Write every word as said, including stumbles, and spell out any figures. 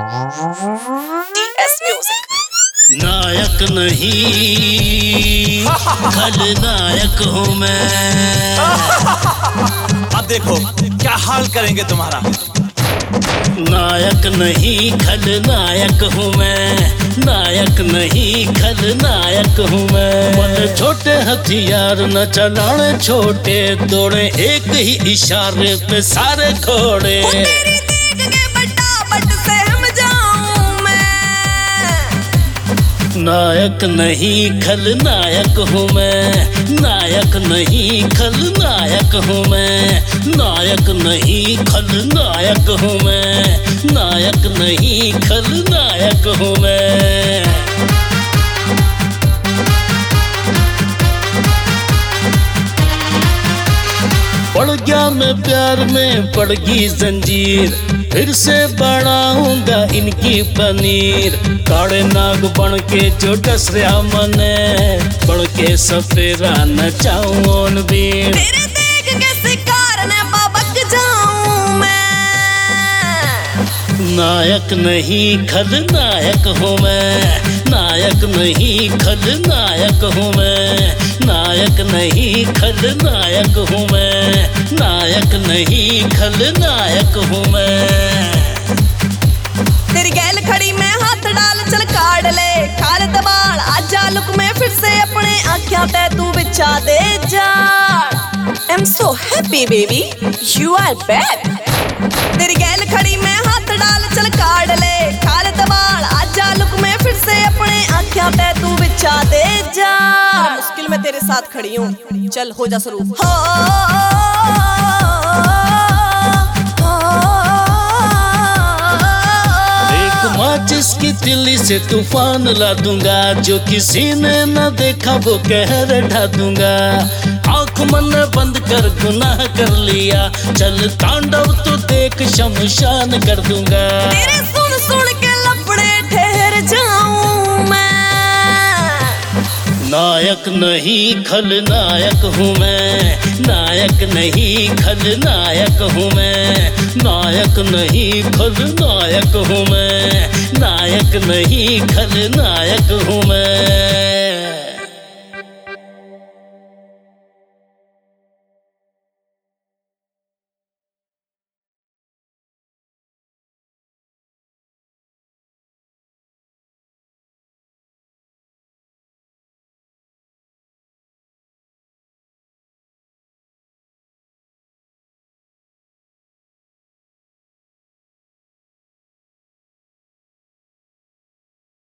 TS music. नायक नहीं खलनायक हूँ मैं। अब देखो क्या हाल करेंगे तुम्हारा। नायक नहीं खलनायक हूँ मैं, नायक नहीं खलनायक हूँ मैं। बड़े छोटे हथियार न चलाने छोटे, दौड़े एक ही इशारे पे सारे घोड़े। तेरी देख के बटाबट सहम जाऊं मैं। नायक नहीं खलनायक हूँ मैं, नायक नहीं खलनायक हूँ मैं, नायक नहीं खलनायक हूँ मैं, नायक नहीं खलनायक हूँ मैं। पड़ गया मैं प्यार में पड़ गई जंजीर, फिर से बनाऊंगा इनकी पनीर। काले नाग बन के जो डस रहा मने, बन के सफेरा नचाऊं वीर। तेरे देख के शिकार ने बबक जाऊं मैं। नायक नहीं खलनायक हूँ मैं, नायक नहीं खलनायक हूँ मैं, नायक नहीं खलनायक हूँ मैं, नायक नहीं खलनायक हूँ मैं। तेरी गैल खड़ी में हाथ डाल चल काट ले, खाल दबाल आजा लुक में फिर से अपने आँखों ते तू बिछा दे जा। I'm so happy baby, you are back। तेरी गैल खड़ी में हाथ डाल चल काट ले, खाल दबाल आजा लुक में फिर से अपने आँखों ते तू बिछा दे जा। मुश्किल में तेरे साथ खड़ी हूँ, चल हो जा शुरू। माचिस की तिल्ली से तूफान ला दूंगा, जो किसी ने न देखा वो कहर ढा दूंगा। आँख मन बंद कर गुनाह कर लिया, चल तांडव तो देख शमशान कर दूंगा। तेरे सुन सुन के लफड़े ठहर जाऊं मैं। नायक नहीं खलनायक हूँ मैं, नायक नहीं खलनायक हूँ मैं, नायक नहीं खलनायक हूँ मैं, नायक नहीं खलनायक हूँ मैं।